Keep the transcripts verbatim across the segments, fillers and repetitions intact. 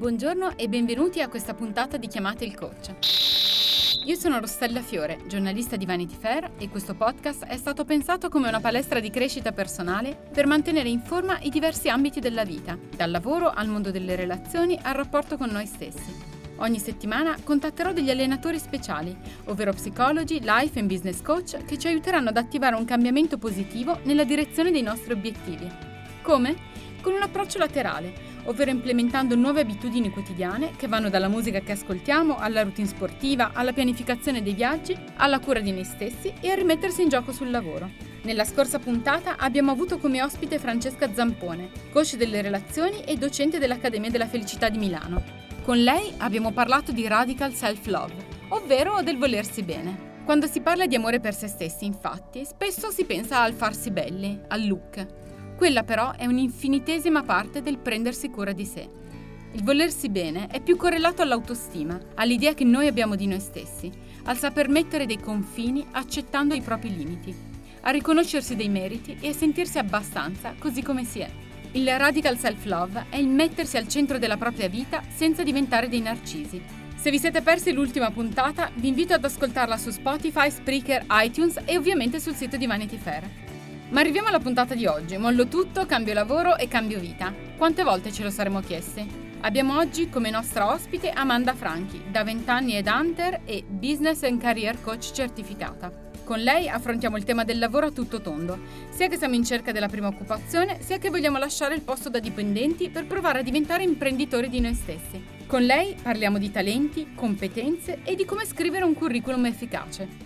Buongiorno e benvenuti a questa puntata di Chiamate il Coach. Io sono Rossella Fiore, giornalista di Vanity Fair, e questo podcast è stato pensato come una palestra di crescita personale per mantenere in forma i diversi ambiti della vita, dal lavoro al mondo delle relazioni al rapporto con noi stessi. Ogni settimana contatterò degli allenatori speciali, ovvero psicologi, life and business coach, che ci aiuteranno ad attivare un cambiamento positivo nella direzione dei nostri obiettivi. Come? Con un approccio laterale, ovvero implementando nuove abitudini quotidiane che vanno dalla musica che ascoltiamo, alla routine sportiva, alla pianificazione dei viaggi, alla cura di noi stessi e a rimettersi in gioco sul lavoro. Nella scorsa puntata abbiamo avuto come ospite Francesca Zampone, coach delle relazioni e docente dell'Accademia della Felicità di Milano. Con lei abbiamo parlato di radical self-love, ovvero del volersi bene. Quando si parla di amore per se stessi, infatti, spesso si pensa al farsi belli, al look. Quella però è un'infinitesima parte del prendersi cura di sé. Il volersi bene è più correlato all'autostima, all'idea che noi abbiamo di noi stessi, al saper mettere dei confini accettando i propri limiti, a riconoscersi dei meriti e a sentirsi abbastanza così come si è. Il radical self-love è il mettersi al centro della propria vita senza diventare dei narcisi. Se vi siete persi l'ultima puntata, vi invito ad ascoltarla su Spotify, Spreaker, iTunes e ovviamente sul sito di Vanity Fair. Ma arriviamo alla puntata di oggi. Mollo tutto, cambio lavoro e cambio vita. Quante volte ce lo saremmo chiesti? Abbiamo oggi come nostra ospite Amanda Franchi, da venti anni ed Hunter e Business and Career Coach certificata. Con lei affrontiamo il tema del lavoro a tutto tondo, sia che siamo in cerca della prima occupazione, sia che vogliamo lasciare il posto da dipendenti per provare a diventare imprenditori di noi stessi. Con lei parliamo di talenti, competenze e di come scrivere un curriculum efficace.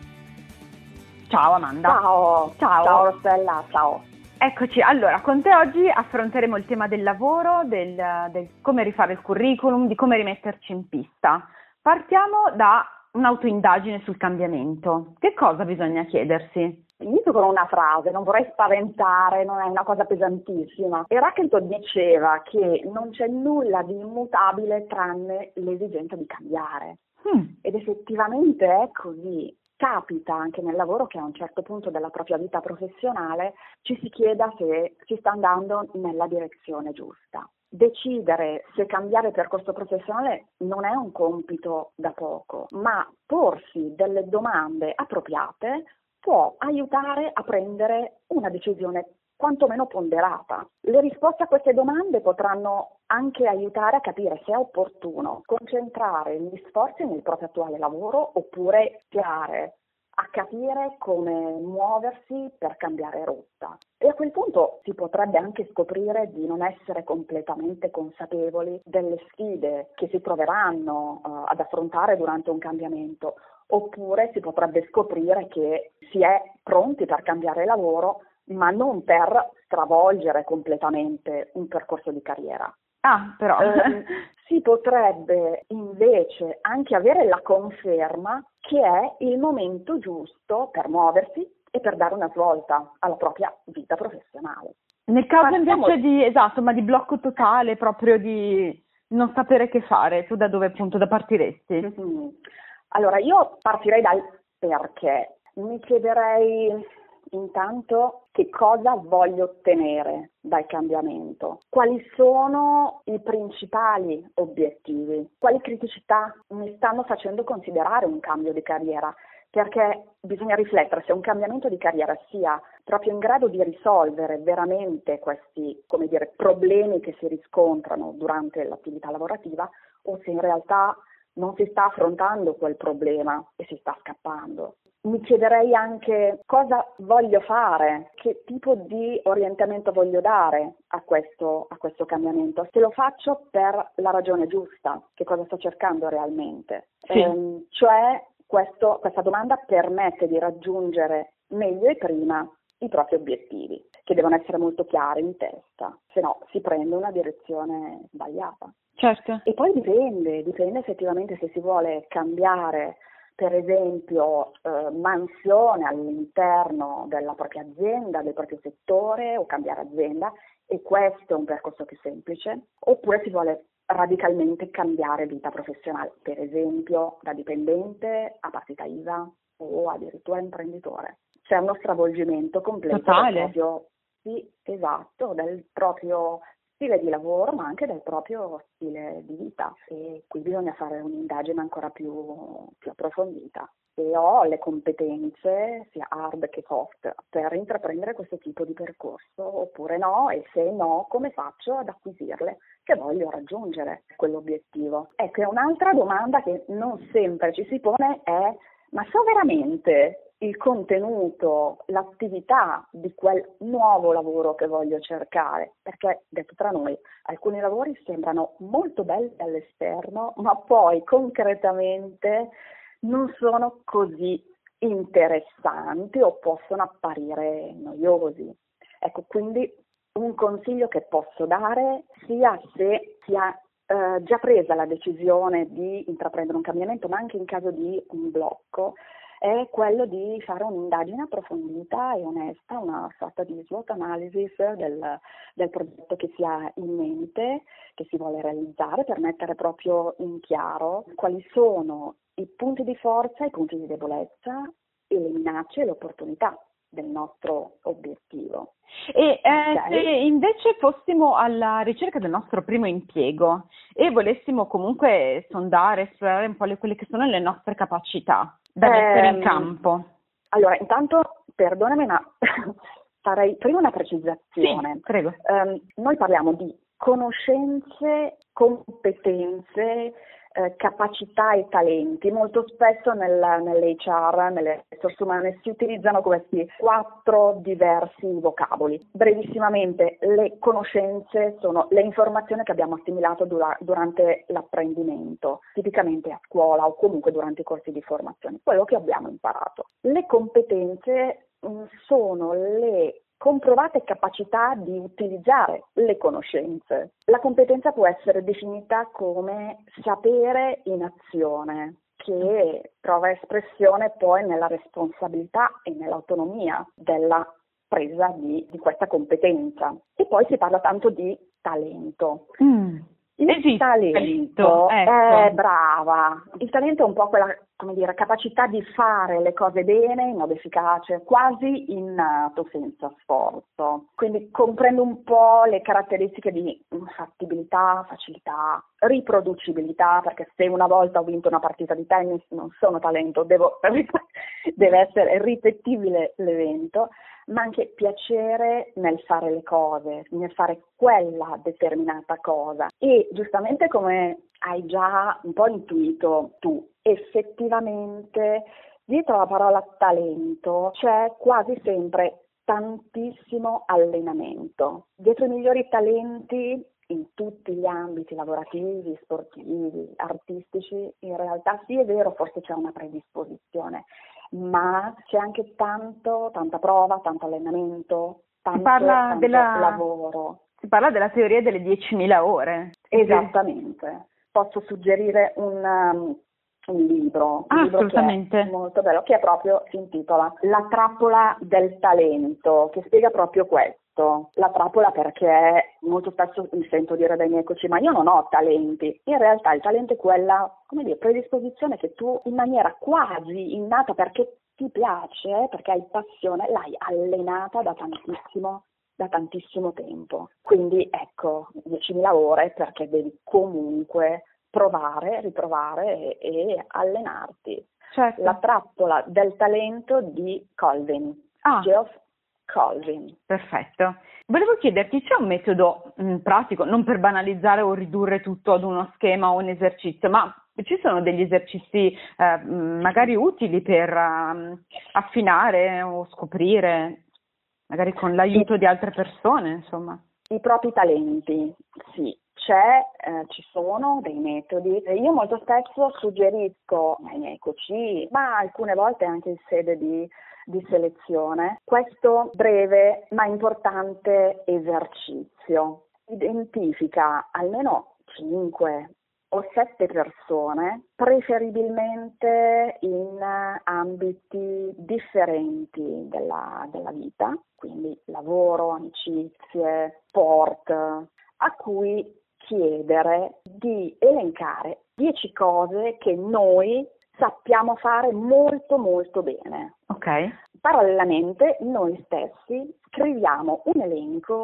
Ciao Amanda. Ciao. Ciao. Ciao Rossella, ciao. Eccoci, allora con te oggi affronteremo il tema del lavoro, del, del come rifare il curriculum, di come rimetterci in pista. Partiamo da un'autoindagine sul cambiamento. Che cosa bisogna chiedersi? Inizio con una frase, non vorrei spaventare, non è una cosa pesantissima. Eraclito diceva che non c'è nulla di immutabile tranne l'esigenza di cambiare. Hmm. Ed effettivamente è così. Capita anche nel lavoro che a un certo punto della propria vita professionale ci si chieda se si sta andando nella direzione giusta. Decidere se cambiare percorso professionale non è un compito da poco, ma porsi delle domande appropriate può aiutare a prendere una decisione quantomeno ponderata. Le risposte a queste domande potranno anche aiutare a capire se è opportuno concentrare gli sforzi nel proprio attuale lavoro oppure iniziare a capire come muoversi per cambiare rotta. E a quel punto si potrebbe anche scoprire di non essere completamente consapevoli delle sfide che si troveranno uh, ad affrontare durante un cambiamento, oppure si potrebbe scoprire che si è pronti per cambiare lavoro ma non per stravolgere completamente un percorso di carriera. Ah, però eh, si potrebbe invece anche avere la conferma che è il momento giusto per muoversi e per dare una svolta alla propria vita professionale. Nel caso Partiamo... invece di, esatto, ma di blocco totale, proprio di non sapere che fare, tu da dove appunto da partiresti? Mm-hmm. Allora, io partirei dal perché. Mi chiederei intanto che cosa voglio ottenere dal cambiamento, quali sono i principali obiettivi, quali criticità mi stanno facendo considerare un cambio di carriera, perché bisogna riflettere se un cambiamento di carriera sia proprio in grado di risolvere veramente questi, come dire, problemi che si riscontrano durante l'attività lavorativa o se in realtà non si sta affrontando quel problema e si sta scappando. Mi chiederei anche cosa voglio fare, che tipo di orientamento voglio dare a questo, a questo cambiamento, se lo faccio per la ragione giusta, che cosa sto cercando realmente. Sì. Ehm, cioè questo, questa domanda permette di raggiungere meglio e prima i propri obiettivi, che devono essere molto chiari in testa, se no si prende una direzione sbagliata. Certo. E poi dipende, dipende effettivamente se si vuole cambiare per esempio eh, mansione all'interno della propria azienda, del proprio settore o cambiare azienda, e questo è un percorso più semplice, oppure si vuole radicalmente cambiare vita professionale, per esempio da dipendente a partita I V A o addirittura imprenditore. C'è uno stravolgimento completo del proprio, sì, esatto, del proprio stile di lavoro, ma anche del proprio stile di vita. E qui bisogna fare un'indagine ancora più, più approfondita. Se ho le competenze, sia hard che soft, per intraprendere questo tipo di percorso, oppure no, e se no, come faccio ad acquisirle, che voglio raggiungere quell'obiettivo. Ecco, e un'altra domanda che non sempre ci si pone è: ma so veramente il contenuto, l'attività di quel nuovo lavoro che voglio cercare? Perché, detto tra noi, alcuni lavori sembrano molto belli all'esterno, ma poi concretamente non sono così interessanti o possono apparire noiosi. Ecco, quindi un consiglio che posso dare, sia se si ha eh, già presa la decisione di intraprendere un cambiamento, ma anche in caso di un blocco, è quello di fare un'indagine approfondita e onesta, una sorta di SWOT analysis del, del progetto che si ha in mente, che si vuole realizzare, per mettere proprio in chiaro quali sono i punti di forza, i punti di debolezza e le minacce e le opportunità del nostro obiettivo. E eh, Okay. se invece fossimo alla ricerca del nostro primo impiego e volessimo comunque sondare, esplorare un po' le, quelle che sono le nostre capacità da mettere in Ehm, campo. Allora, intanto, perdonami, ma farei prima una precisazione. Sì, prego. Ehm, noi parliamo di conoscenze, competenze, eh, capacità e talenti. Molto spesso nel, nell'H R, nelle risorse umane, si utilizzano questi quattro diversi vocaboli. Brevissimamente, le conoscenze sono le informazioni che abbiamo assimilato dura, durante l'apprendimento, tipicamente a scuola o comunque durante i corsi di formazione, quello che abbiamo imparato. Le competenze mh, sono le comprovate capacità di utilizzare le conoscenze. La competenza può essere definita come sapere in azione, che trova espressione poi nella responsabilità e nell'autonomia della presa di, di questa competenza. E poi si parla tanto di talento. Mm. Il Esiste, talento, ecco. è brava. Il talento è un po' quella, come dire, capacità di fare le cose bene, in modo efficace, quasi innato, senza sforzo. Quindi comprende un po' le caratteristiche di fattibilità, facilità, riproducibilità, perché se una volta ho vinto una partita di tennis non sono talento, devo, deve essere ripetibile l'evento, ma anche piacere nel fare le cose, nel fare quella determinata cosa. E giustamente, come hai già un po' intuito tu, effettivamente dietro la parola talento c'è quasi sempre tantissimo allenamento. Dietro i migliori talenti in tutti gli ambiti lavorativi, sportivi, artistici, in realtà sì, è vero, forse c'è una predisposizione, ma c'è anche tanto, tanta prova, tanto allenamento, tanto, Si parla tanto della- lavoro. Si parla della teoria delle diecimila ore. Esattamente. Posso suggerire un, um, un libro, Ah, un libro assolutamente. che è molto bello, che è proprio, si intitola La trappola del talento, che spiega proprio questo. La trappola, perché molto spesso mi sento dire dai miei coach: ma io non ho talenti. In realtà il talento è quella, come dire, predisposizione che tu in maniera quasi innata, perché ti piace, perché hai passione, l'hai allenata da tantissimo da tantissimo tempo. Quindi ecco, diecimila ore, perché devi comunque provare, riprovare e, e allenarti. Certo. La trappola del talento di Colvin, Ah. Geoff Colvin. Perfetto. Volevo chiederti, c'è un metodo mh, pratico, non per banalizzare o ridurre tutto ad uno schema o un esercizio, ma ci sono degli esercizi eh, mh, magari utili per um, affinare o scoprire, magari con l'aiuto di altre persone, insomma? I propri talenti, sì. C'è, eh, ci sono dei metodi. Io molto spesso suggerisco ai miei coach, ma alcune volte anche in sede di, di selezione, questo breve ma importante esercizio. Identifica almeno cinque o sette persone, preferibilmente in ambiti differenti della, della vita, quindi lavoro, amicizie, sport, a cui chiedere di elencare dieci cose che noi sappiamo fare molto molto bene. Ok. Parallelamente noi stessi scriviamo un elenco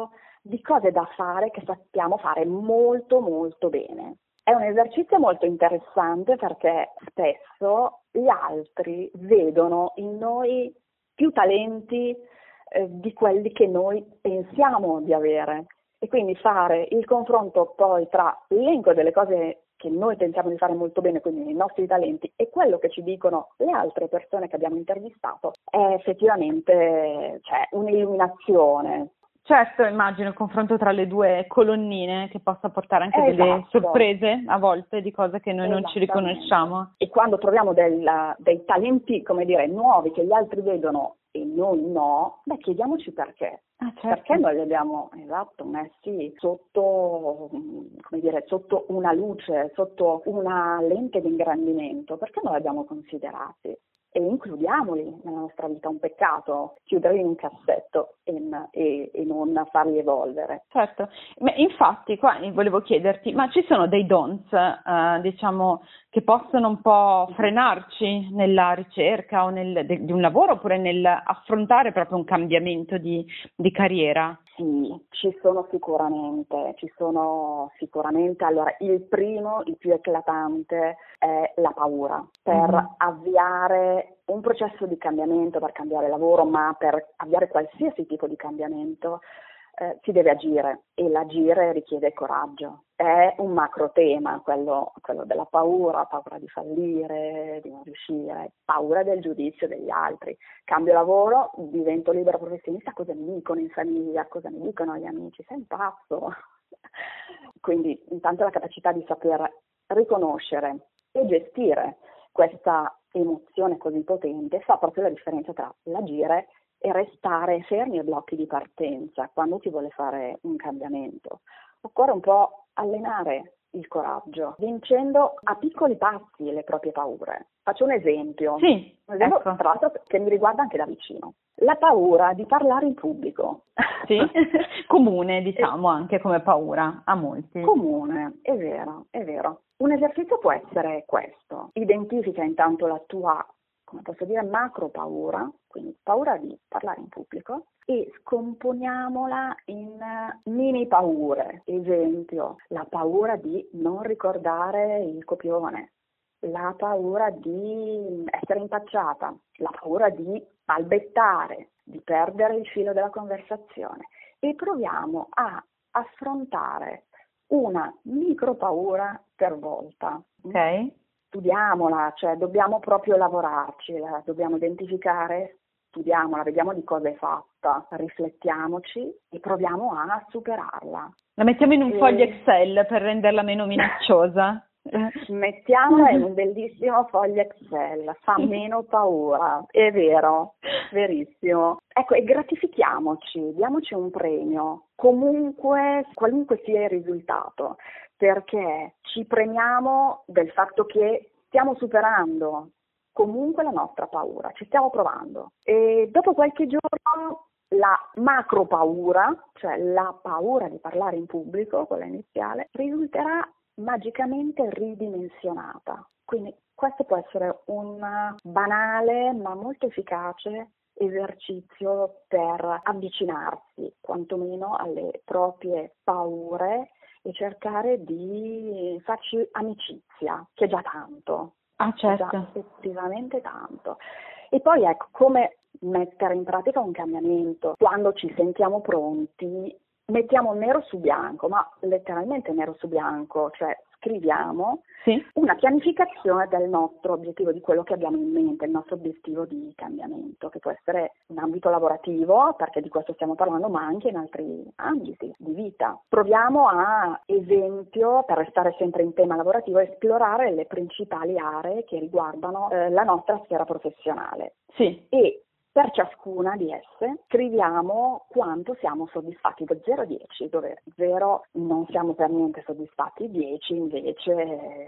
di cose da fare che sappiamo fare molto molto bene. È un esercizio molto interessante perché spesso gli altri vedono in noi più talenti eh, di quelli che noi pensiamo di avere, e quindi fare il confronto poi tra l'elenco delle cose che noi pensiamo di fare molto bene, quindi i nostri talenti, e quello che ci dicono le altre persone che abbiamo intervistato è effettivamente, cioè, un'illuminazione. Certo, immagino il confronto tra le due colonnine che possa portare anche Esatto. delle sorprese a volte di cose che noi non ci riconosciamo. E quando troviamo del, dei talenti, come dire, nuovi che gli altri vedono e noi no, beh, chiediamoci perché. Ah, certo. Perché noi li abbiamo, esatto, messi sotto, come dire, sotto una luce, sotto una lente di ingrandimento? Perché non li abbiamo considerati? E includiamoli nella nostra vita. Un peccato chiuderli in un cassetto e, e, e non farli evolvere. Certo, ma infatti qua volevo chiederti, ma ci sono dei don'ts, eh, diciamo, che possono un po' frenarci nella ricerca o nel, de, di un lavoro, oppure nel affrontare proprio un cambiamento di, di carriera? Sì, ci sono sicuramente, ci sono sicuramente. Allora, il primo, il più eclatante, è la paura. Per mm-hmm. avviare un processo di cambiamento, per cambiare lavoro, ma per avviare qualsiasi tipo di cambiamento, eh, si deve agire, e l'agire richiede coraggio. È un macro tema, quello, quello della paura, paura di fallire, di non riuscire, paura del giudizio degli altri. Cambio lavoro, divento libero professionista, cosa mi dicono in famiglia, cosa mi dicono gli amici? Sei un pazzo. Quindi intanto la capacità di saper riconoscere e gestire questa emozione così potente fa proprio la differenza tra l'agire e restare fermi e blocchi di partenza quando si vuole fare un cambiamento. Occorre un po' allenare il coraggio, vincendo a piccoli passi le proprie paure. Faccio un esempio, sì, un esempio ecco. tra l'altro che mi riguarda anche da vicino. La paura di parlare in pubblico. Sì, comune diciamo anche come paura a molti. Comune, è vero, è vero. Un esercizio può essere questo: identifica intanto la tua, come posso dire, macro paura, quindi paura di parlare in pubblico, e scomponiamola in mini paure. Esempio, la paura di non ricordare il copione, la paura di essere impacciata, la paura di balbettare, di perdere il filo della conversazione, e proviamo a affrontare una micro paura per volta. Ok. Studiamola, cioè dobbiamo proprio lavorarci, la dobbiamo identificare, studiamola, vediamo di cosa è fatta, riflettiamoci e proviamo a superarla. La mettiamo in un e... foglio Excel per renderla meno minacciosa. Mettiamola in un bellissimo foglio Excel, fa meno paura, è vero, verissimo. Ecco, e gratifichiamoci, diamoci un premio, comunque, qualunque sia il risultato, perché ci premiamo del fatto che stiamo superando comunque la nostra paura, ci stiamo provando. E dopo qualche giorno la macro paura, cioè la paura di parlare in pubblico, quella iniziale, risulterà magicamente ridimensionata. Quindi questo può essere un banale ma molto efficace esercizio per avvicinarsi quantomeno alle proprie paure e cercare di farci amicizia, che è già tanto. Ah, certo. È già effettivamente tanto. E poi ecco, come mettere in pratica un cambiamento quando ci sentiamo pronti. Mettiamo nero su bianco, ma letteralmente nero su bianco, cioè scriviamo sì. una pianificazione del nostro obiettivo, di quello che abbiamo in mente, il nostro obiettivo di cambiamento, che può essere in ambito lavorativo, perché di questo stiamo parlando, ma anche in altri ambiti di vita. Proviamo a, esempio, per restare sempre in tema lavorativo, a esplorare le principali aree che riguardano eh, la nostra sfera professionale. Sì. E per ciascuna di esse scriviamo quanto siamo soddisfatti, da zero a dieci, dove zero non siamo per niente soddisfatti, dieci invece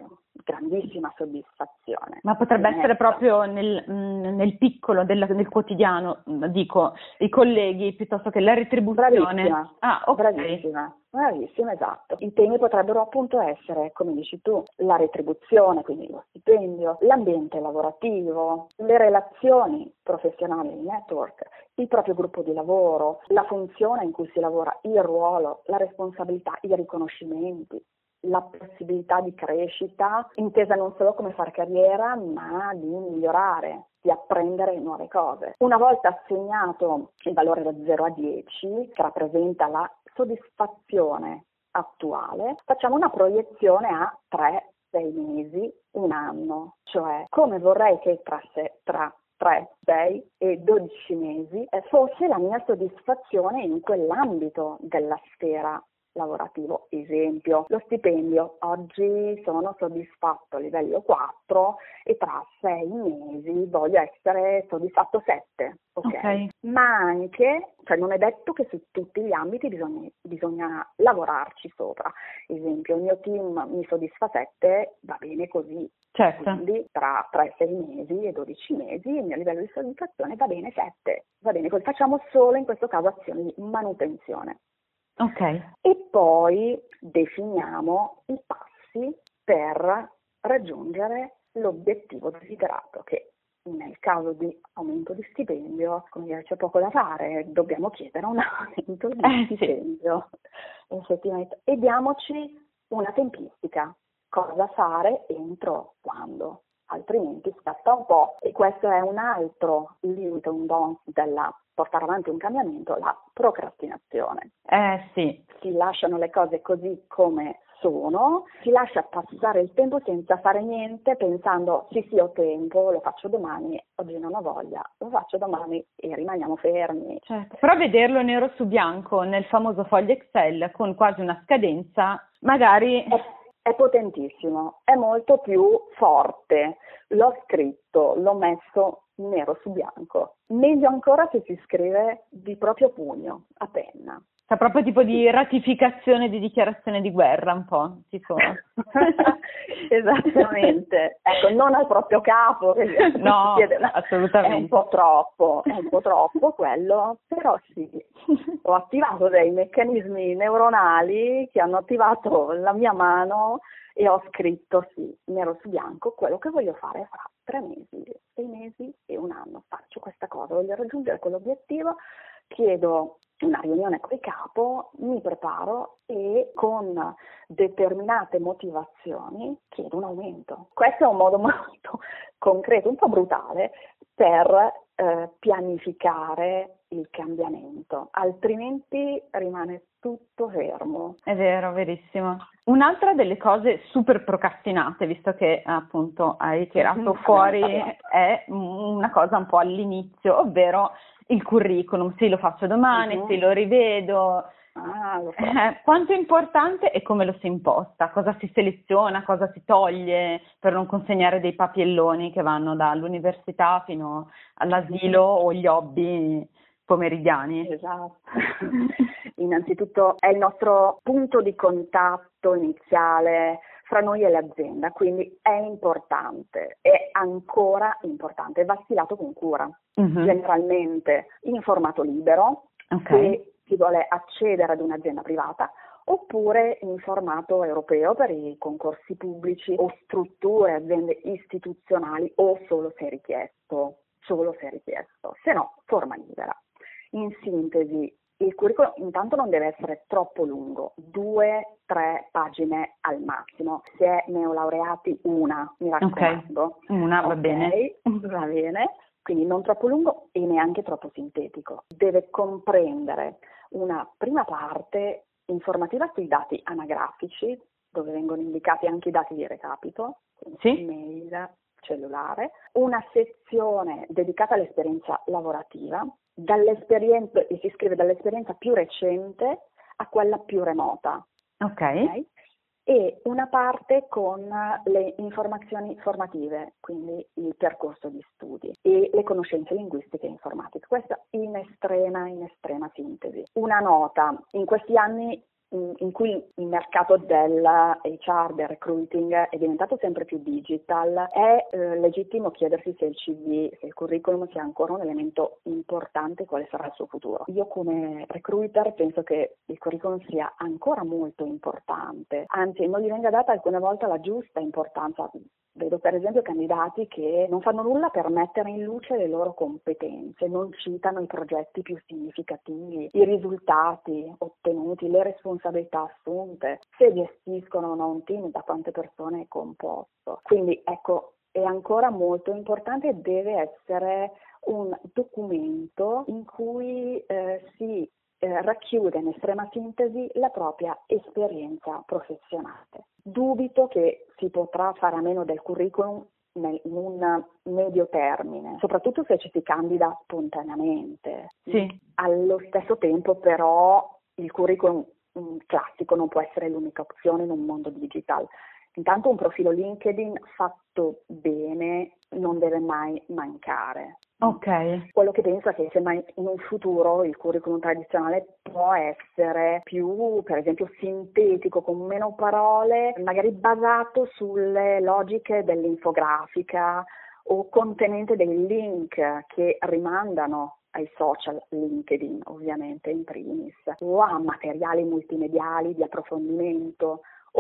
grandissima soddisfazione. Ma potrebbe Netta. essere proprio nel, mh, nel piccolo, del, nel quotidiano, mh, dico, i colleghi piuttosto che la retribuzione. Bravissima, Ah, ok. bravissima, bravissima, esatto. I temi potrebbero appunto essere, come dici tu, la retribuzione, quindi lo stipendio, l'ambiente lavorativo, le relazioni professionali, il network, il proprio gruppo di lavoro, la funzione in cui si lavora, il ruolo, la responsabilità, i riconoscimenti, la possibilità di crescita, intesa non solo come fare carriera, ma di migliorare, di apprendere nuove cose. Una volta assegnato il valore da zero a dieci, che rappresenta la soddisfazione attuale, facciamo una proiezione a tre, sei mesi, un anno, cioè come vorrei che tra, se, tra tre, sei e dodici mesi eh, fosse la mia soddisfazione in quell'ambito della sfera lavorativo. Esempio, lo stipendio. Oggi sono soddisfatto a livello quattro e tra sei mesi voglio essere soddisfatto sette. Okay? Ok. Ma anche, cioè non è detto che su tutti gli ambiti bisogna, bisogna lavorarci sopra. Esempio, il mio team mi soddisfa sette, va bene così. Certo. Quindi tra, tra sei mesi e dodici mesi il mio livello di soddisfazione va bene sette. Va bene così. Facciamo solo in questo caso azioni di manutenzione. Ok. E poi definiamo i passi per raggiungere l'obiettivo desiderato, che nel caso di aumento di stipendio, come dire, c'è poco da fare, dobbiamo chiedere un aumento di Eh, sì. stipendio, effettivamente, e diamoci una tempistica, cosa fare entro quando, altrimenti scatta un po', e questo è un altro limite, un don della portare avanti un cambiamento, la procrastinazione. Eh sì. Si lasciano le cose così come sono, si lascia passare il tempo senza fare niente, pensando sì sì ho tempo, lo faccio domani, oggi non ho voglia, lo faccio domani e rimaniamo fermi. Certo. Però vederlo nero su bianco nel famoso foglio Excel con quasi una scadenza, magari... È, è potentissimo, è molto più forte, l'ho scritto, l'ho messo nero su bianco. Meglio ancora se si scrive di proprio pugno, a penna. C'è proprio tipo di ratificazione di dichiarazione di guerra un po', tipo. Esattamente, ecco, non al proprio capo, che no, chiede, assolutamente. È un po' troppo, è un po' troppo quello, però sì, ho attivato dei meccanismi neuronali che hanno attivato la mia mano e ho scritto sì, nero su bianco, quello che voglio fare fra tre mesi, sei mesi e un anno. Faccio questa cosa, voglio raggiungere quell'obiettivo, chiedo una riunione col capo, mi preparo e con determinate motivazioni chiedo un aumento. Questo è un modo molto concreto, un po' brutale, per eh, pianificare il cambiamento, altrimenti rimane tutto fermo. È vero, verissimo. Un'altra delle cose super procrastinate, visto che appunto hai tirato fuori, è una cosa un po' all'inizio, ovvero il curriculum. Sì, lo faccio domani, Uh-huh. sì, lo rivedo. Ah, lo so. Eh, quanto è importante e come lo si imposta, cosa si seleziona, cosa si toglie per non consegnare dei papielloni che vanno dall'università fino all'asilo o gli hobby pomeridiani. Esatto. Innanzitutto è il nostro punto di contatto iniziale fra noi e l'azienda, quindi è importante, è ancora importante, va stilato con cura, uh-huh. generalmente in formato libero, okay. se si vuole accedere ad un'azienda privata, oppure in formato europeo per i concorsi pubblici o strutture, aziende istituzionali, o solo se richiesto, solo se richiesto, se no forma libera. In sintesi, il curriculum intanto non deve essere troppo lungo, due, tre pagine al massimo. Se è neolaureati, una, mi raccomando. Okay. Una, va okay, bene. Va bene, quindi non troppo lungo e neanche troppo sintetico. Deve comprendere una prima parte informativa sui dati anagrafici, dove vengono indicati anche i dati di recapito, sì. mail, cellulare, una sezione dedicata all'esperienza lavorativa, dall'esperienza, e si scrive dall'esperienza più recente a quella più remota. Ok. Okay? E una parte con le informazioni formative, quindi il percorso di studi e le conoscenze linguistiche e informatiche. Questa in estrema, in estrema sintesi. Una nota, in questi anni in, in cui il mercato del H R, del recruiting è diventato sempre più digital, è eh, legittimo chiedersi se il C V, se il curriculum sia ancora un elemento importante, quale sarà il suo futuro. Io come recruiter penso che il curriculum sia ancora molto importante, anzi non gli venga data alcune volte la giusta importanza. Vedo per esempio candidati che non fanno nulla per mettere in luce le loro competenze, non citano i progetti più significativi, i risultati ottenuti, le responsabilità assunte, se gestiscono o no un team, da quante persone è composto. Quindi ecco, è ancora molto importante e deve essere un documento in cui eh, si eh, racchiude in estrema sintesi la propria esperienza professionale. Dubito che si potrà fare a meno del curriculum in un medio termine, soprattutto se ci si candida spontaneamente. Sì. Allo stesso tempo però il curriculum classico non può essere l'unica opzione in un mondo digital. Intanto un profilo LinkedIn fatto bene non deve mai mancare. Ok. Quello che penso è che se mai in un futuro il curriculum tradizionale può essere più, per esempio, sintetico, con meno parole, magari basato sulle logiche dell'infografica o contenente dei link che rimandano ai social LinkedIn, ovviamente in primis, o a materiali multimediali di approfondimento.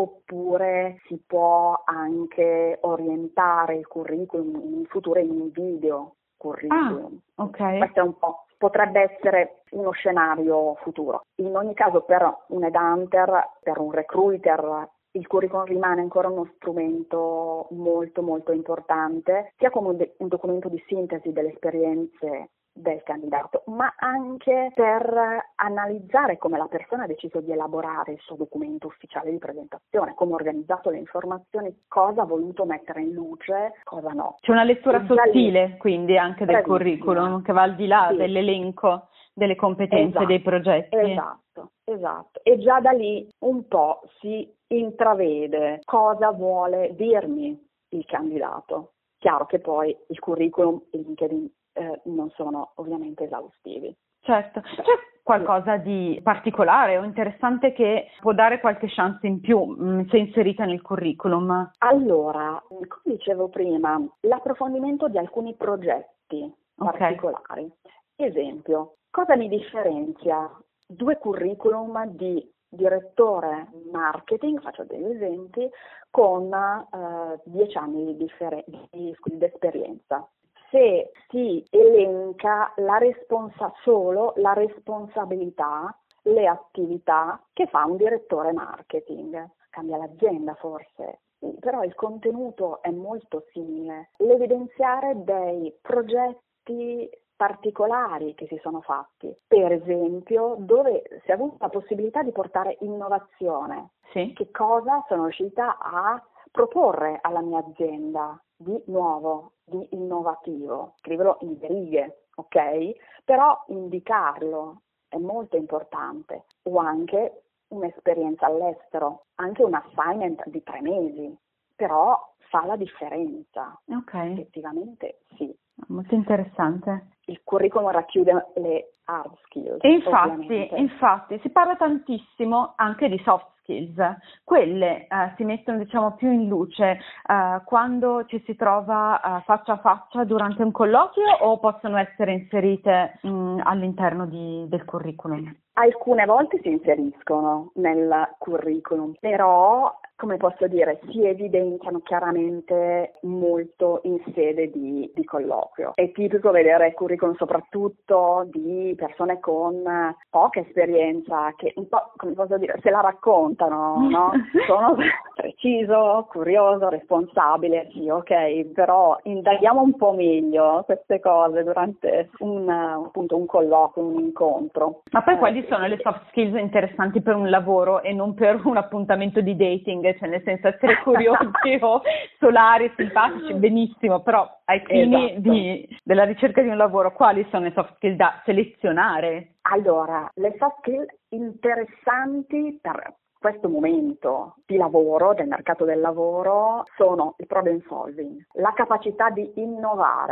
Oppure si può anche orientare il curriculum in futuro in un video curriculum. Ah, ok. Questo è un po', potrebbe essere uno scenario futuro. In ogni caso per un headhunter, per un recruiter, il curriculum rimane ancora uno strumento molto molto importante, sia come un, de- un documento di sintesi delle esperienze del candidato, ma anche per analizzare come la persona ha deciso di elaborare il suo documento ufficiale di presentazione, come ha organizzato le informazioni, cosa ha voluto mettere in luce, cosa no. C'è una lettura E da sottile lì, quindi anche del bravissima, curriculum che va al di là sì, dell'elenco delle competenze, esatto, dei progetti. Esatto, esatto. E già da lì un po' si intravede cosa vuole dirmi il candidato. Chiaro che poi il curriculum e LinkedIn eh, non sono ovviamente esaustivi. Certo. C'è qualcosa di particolare o interessante che può dare qualche chance in più mh, se inserita nel curriculum? Allora, come dicevo prima, l'approfondimento di alcuni progetti Okay. particolari. Esempio, cosa mi differenzia due curriculum di direttore marketing, faccio degli esempi, con eh, dieci anni di, differen- di, di esperienza? Se si elenca la responsa- solo la responsabilità, le attività che fa un direttore marketing. Cambia l'azienda forse, però il contenuto è molto simile. L'evidenziare dei progetti particolari che si sono fatti, per esempio dove si è avuta la possibilità di portare innovazione. Sì. Che cosa sono riuscita a proporre alla mia azienda di nuovo, di innovativo? Scriverlo in righe, ok? Però indicarlo è molto importante. O anche un'esperienza all'estero, anche un assignment di tre mesi, però fa la differenza. Ok. Effettivamente sì. Molto interessante. Il curriculum racchiude le hard skills. E infatti, ovviamente. infatti si parla tantissimo anche di soft skills. Quelle eh, si mettono diciamo più in luce eh, quando ci si trova eh, faccia a faccia durante un colloquio o possono essere inserite mh, all'interno di, del curriculum? Alcune volte si inseriscono nel curriculum, però, come posso dire, si evidenziano chiaramente molto in sede di, di colloquio. È tipico vedere il curriculum soprattutto di persone con poca esperienza, che un po', come posso dire, se la raccontano, no? Sono preciso, curioso, responsabile, sì, ok, però indaghiamo un po' meglio queste cose durante un, appunto, un colloquio, un incontro. Ma poi Eh, quali sono le soft skills interessanti per un lavoro e non per un appuntamento di dating, cioè nel senso essere curiosi o solari, simpatici, benissimo, però ai fini Esatto. di, della ricerca di un lavoro, quali sono le soft skills da selezionare? Allora, le soft skill interessanti per questo momento di lavoro, del mercato del lavoro, sono il problem solving, la capacità di innovare,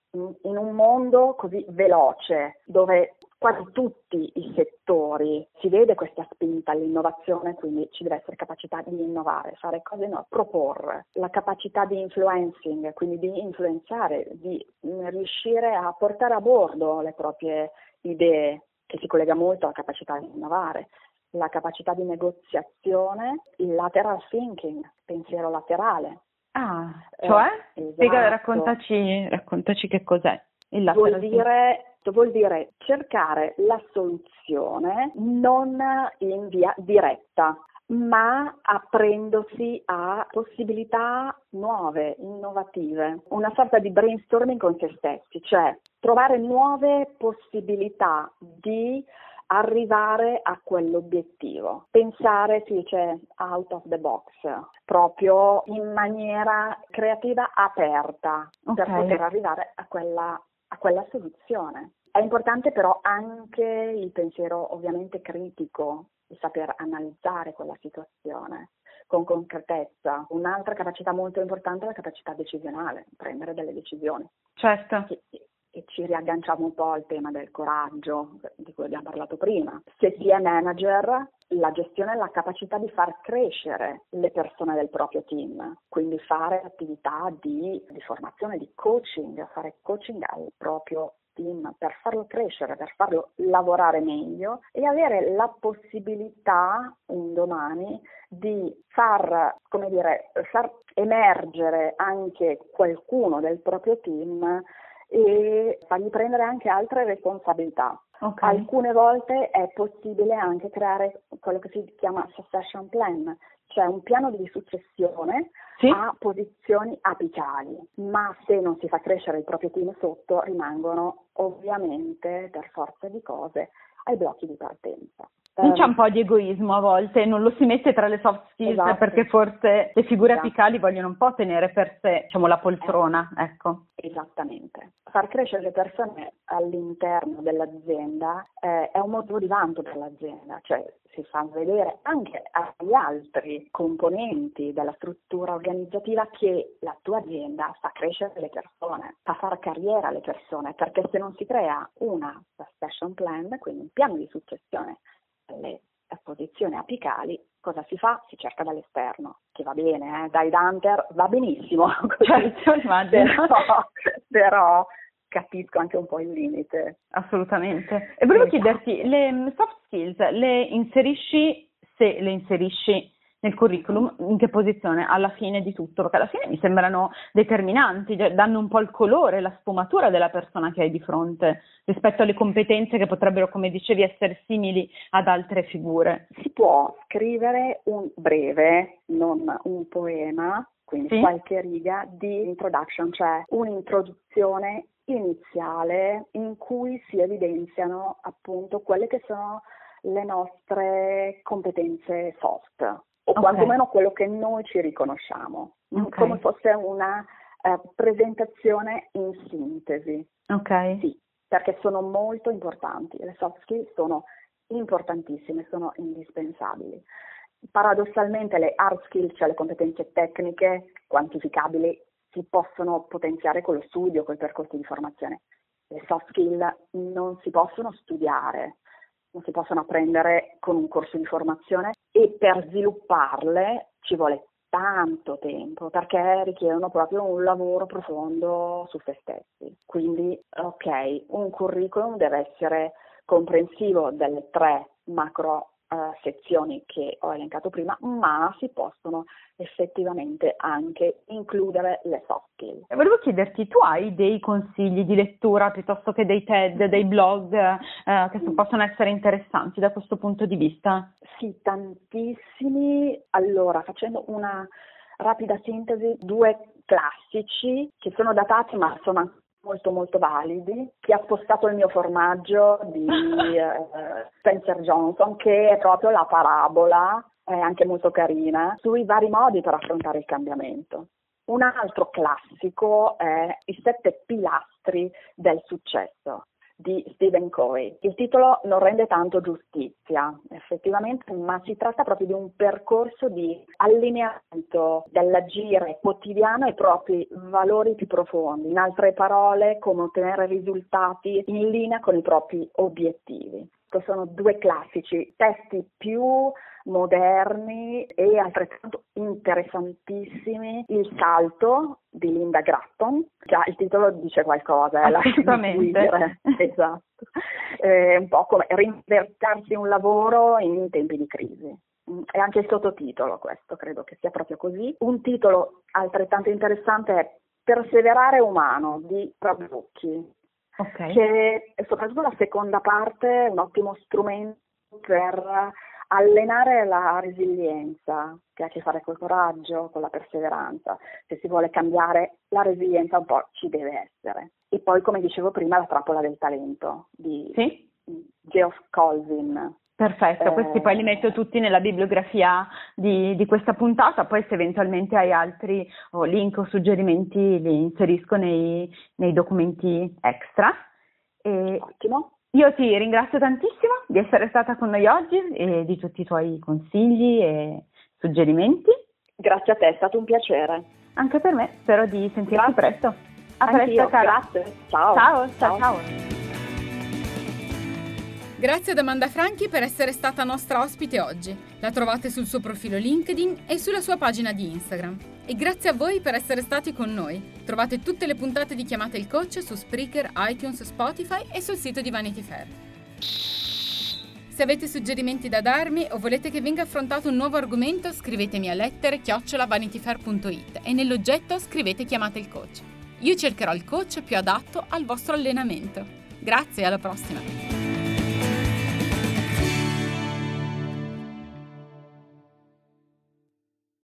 in un mondo così veloce, dove quasi tutti i settori si vede questa spinta all'innovazione, quindi ci deve essere capacità di innovare, fare cose nuove, proporre, la capacità di influencing, quindi di influenzare, di riuscire a portare a bordo le proprie idee, che si collega molto alla capacità di innovare, la capacità di negoziazione, il lateral thinking, pensiero laterale. Ah, cioè? Eh, esatto. Spiega, raccontaci, raccontaci che cos'è il lateral Vuol dire, vuol dire cercare la soluzione non in via diretta, ma aprendosi a possibilità nuove, innovative, una sorta di brainstorming con se stessi, cioè trovare nuove possibilità di arrivare a quell'obiettivo, pensare, si dice out of the box, proprio in maniera creativa aperta, okay, per poter arrivare a quella, a quella soluzione. È importante però anche il pensiero ovviamente critico, di saper analizzare quella situazione con concretezza. Un'altra capacità molto importante è la capacità decisionale, prendere delle decisioni. Certo. Che, e ci riagganciamo un po' al tema del coraggio di cui abbiamo parlato prima. Se si è manager, la gestione è la capacità di far crescere le persone del proprio team, quindi fare attività di, di formazione, di coaching, fare coaching al proprio team per farlo crescere, per farlo lavorare meglio e avere la possibilità un domani di far, come dire, far emergere anche qualcuno del proprio team e fargli prendere anche altre responsabilità. Okay. Alcune volte è possibile anche creare quello che si chiama succession plan, cioè un piano di successione, sì, a posizioni apicali, ma se non si fa crescere il proprio team sotto rimangono ovviamente per forza di cose ai blocchi di partenza. Non c'è un po' di egoismo a volte, non lo si mette tra le soft skills, esatto, perché forse le figure esatto. apicali vogliono un po' tenere per sé, diciamo, la poltrona, eh, ecco. Esattamente. Far crescere le persone all'interno dell'azienda eh, è un motivo di vanto per l'azienda, cioè si fa vedere anche agli altri componenti della struttura organizzativa che la tua azienda fa crescere le persone, fa fare carriera alle persone, perché se non si crea una succession plan, quindi un piano di successione alle posizioni apicali, cosa si fa? Si cerca dall'esterno, che va bene, eh? Dai Hunter va benissimo, certo, immagino. però, però capisco anche un po' il limite. Assolutamente. E volevo esatto. chiederti, le soft skills le inserisci, se le inserisci nel curriculum, in che posizione? Alla fine di tutto? Perché alla fine mi sembrano determinanti, danno un po' il colore, la sfumatura della persona che hai di fronte, rispetto alle competenze che potrebbero, come dicevi, essere simili ad altre figure. Si può scrivere un breve, non un poema, quindi sì, qualche riga di introduction, cioè un'introduzione iniziale in cui si evidenziano appunto quelle che sono le nostre competenze soft, o okay, quantomeno quello che noi ci riconosciamo, okay, come fosse una eh, presentazione in sintesi. Ok. Sì, perché sono molto importanti, le soft skills sono importantissime, sono indispensabili. Paradossalmente le hard skills, cioè le competenze tecniche quantificabili, si possono potenziare con lo studio, con i percorsi di formazione. Le soft skill non si possono studiare, non si possono apprendere con un corso di formazione e per svilupparle ci vuole tanto tempo perché richiedono proprio un lavoro profondo su se stessi. Quindi, ok, un curriculum deve essere comprensivo delle tre macro Uh, sezioni che ho elencato prima, ma si possono effettivamente anche includere le soft skill. Volevo chiederti, tu hai dei consigli di lettura piuttosto che dei TED, dei blog uh, che mm. possono essere interessanti da questo punto di vista? Sì, tantissimi. Allora, facendo una rapida sintesi, due classici che sono datati ma sono anche molto molto validi. Chi ha spostato il mio formaggio di eh, Spencer Johnson, che è proprio la parabola, è anche molto carina, sui vari modi per affrontare il cambiamento. Un altro classico è i sette pilastri del successo di Stephen Covey. Il titolo non rende tanto giustizia, effettivamente, ma si tratta proprio di un percorso di allineamento dell'agire quotidiano ai propri valori più profondi. In altre parole, come ottenere risultati in linea con i propri obiettivi. Sono due classici, testi più moderni e altrettanto interessantissimi. Il salto di Linda Gratton, già il titolo dice qualcosa, eh, assolutamente. Esatto. È un po' come reinventarsi un lavoro in tempi di crisi. E anche il sottotitolo, questo credo che sia proprio così. Un titolo altrettanto interessante è Perseverare umano di Trabucchi. Okay. Che soprattutto la seconda parte è un ottimo strumento per allenare la resilienza, che ha a che fare col coraggio, con la perseveranza. Se si vuole cambiare, la resilienza un po' ci deve essere. E poi, come dicevo prima, La trappola del talento di Sì? Geoff Colvin. Perfetto, Eh, questi poi li metto tutti nella bibliografia di, di questa puntata, poi se eventualmente hai altri o link o suggerimenti li inserisco nei, nei documenti extra. E Ottimo. io ti ringrazio tantissimo di essere stata con noi oggi e di tutti i tuoi consigli e suggerimenti. Grazie a te, è stato un piacere. Anche per me, spero di sentirti Grazie. presto. A Anch'io, presto, cara. grazie. Ciao. Ciao, ciao, Ciao. ciao. Grazie ad Amanda Franchi per essere stata nostra ospite oggi. La trovate sul suo profilo LinkedIn e sulla sua pagina di Instagram. E grazie a voi per essere stati con noi. Trovate tutte le puntate di Chiamate il Coach su Spreaker, iTunes, Spotify e sul sito di Vanity Fair. Se avete suggerimenti da darmi o volete che venga affrontato un nuovo argomento, scrivetemi a lettere chiocciola vanityfair punto it e nell'oggetto scrivete Chiamate il Coach. Io cercherò il coach più adatto al vostro allenamento. Grazie, alla prossima!